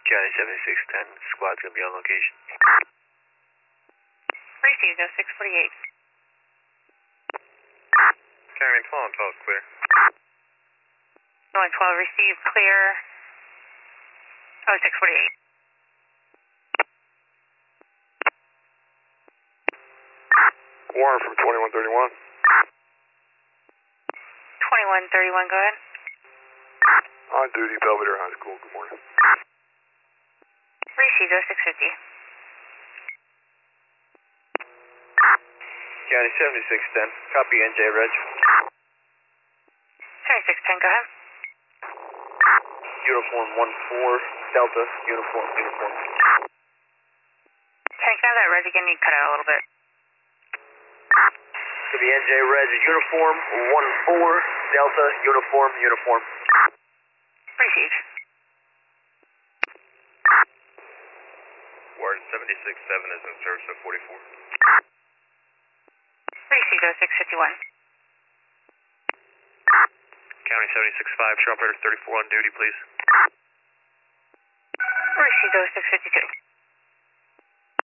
County 7610, squad's going to be on location. Received 0648. County 12, clear. Going 12, received, clear. 0648. Warren from 2131. 2131, go ahead. On duty, Belvedere High School. Good morning. Received 0650. County 7610, copy NJ Reg. 7610, go ahead. Uniform 14, Delta, uniform. Can you have that red again? You cut out a little bit. To the NJ Reg, uniform 14, Delta, uniform. Received. Warren 767 is in service of 44. Received 0651. County 765, show operator 34 on duty, please. Received 0652.